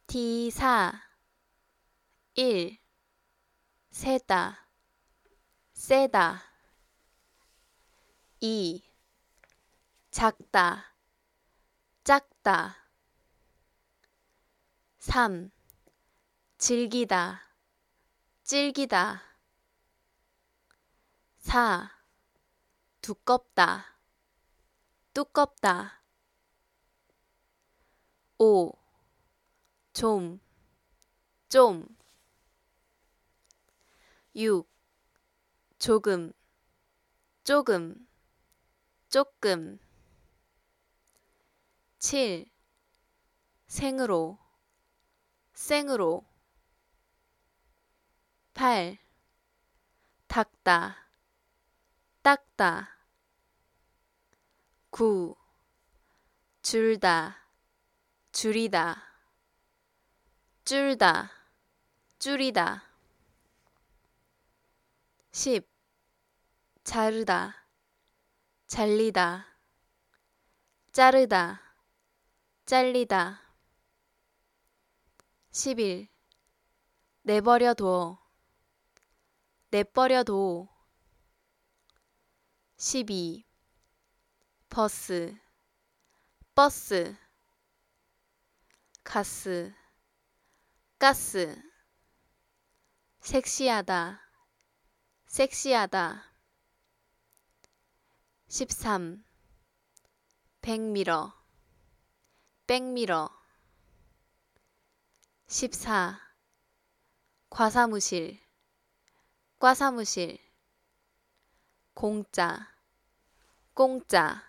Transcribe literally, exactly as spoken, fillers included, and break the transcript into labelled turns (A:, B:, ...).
A: 티사 일. 세다 세다 이. 작다 작다 삼. 질기다 질기다 사. 두껍다 두껍다 오. 좀 좀 육. 조금 조금 조금 칠. 생으로 생으로 팔. 닦다 닦다 구. 줄다 줄이다 줄다 줄이다 십. 자르다 잘리다 자르다 잘리다 십일. 내버려 둬 내버려 둬 십이. 버스 버스 가스 가스 섹시하다 섹시하다 십삼. 백미러 백미러 십사. 과사무실 과사무실 공짜 공짜